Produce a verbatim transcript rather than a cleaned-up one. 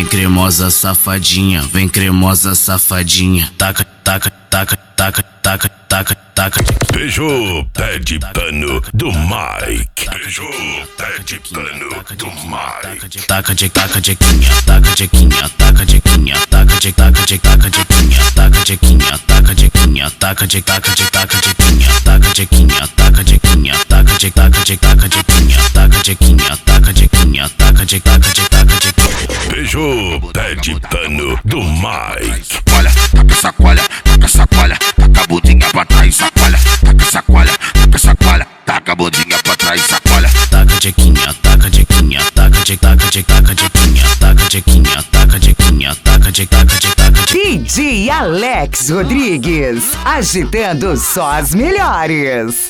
cremosa safadinha, vem cremosa safadinha. Taca, taca, taca, taca, taca, taca, taca. Beijou pé de pano do Mike. Beijou pé de pano do Mike. Taca de taca de quinha, taca de quinha, taca de quinha, taca de taca de taca de quinha, taca de quinha, taca de quinha, taca de taca de taca de quinha, taca de quinha, taca de quinha, taca de taca de taca de quinha, taca de quinha, taca de quinha, taca de taca de taca de quinha. Beijou pé de pano do Mike. Olha, taca sacoalha, taca sacoalha, taca a bundinha pra trás, sacoalha, taca sacoalha, taca sacoalha, taca a bundinha pra trás, sacoalha. Taca de quinha, taca de quinha, taca de taca de taca de quinha, taca de quinha, taca de quinha, taca de taca de taca de. D J Alex Rodrigues, agitando só as melhores.